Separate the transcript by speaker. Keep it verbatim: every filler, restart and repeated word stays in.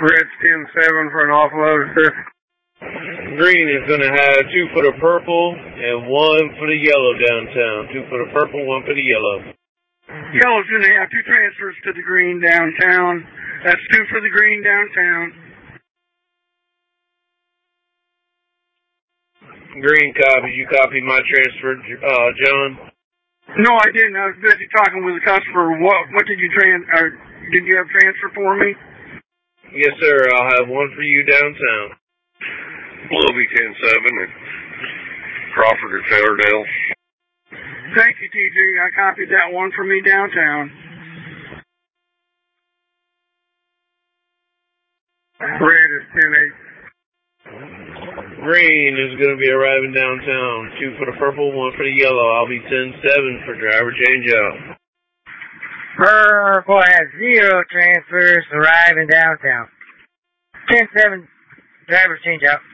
Speaker 1: Red's ten seven for an offload, sir.
Speaker 2: Green is going to have two for the purple and one for the yellow downtown. Two for the purple, one for the yellow.
Speaker 1: Yellow's going to have two transfers to the green downtown. That's two for the green downtown.
Speaker 2: Green copy. You copy my transfer, uh, John?
Speaker 1: No, I didn't. I was busy talking with the customer. What what did you trans? Or did you have transfer for me?
Speaker 2: Yes, sir. I'll have one for you downtown.
Speaker 3: Blueby ten seven and Crawford at Fairdale.
Speaker 1: Thank you, T J. I copied that one for me downtown. Red is ten eight.
Speaker 2: Green is going to be arriving downtown. Two for the purple, one for the yellow. I'll be ten seven for driver change out.
Speaker 4: Purple has zero transfers arriving downtown. ten seven driver change out.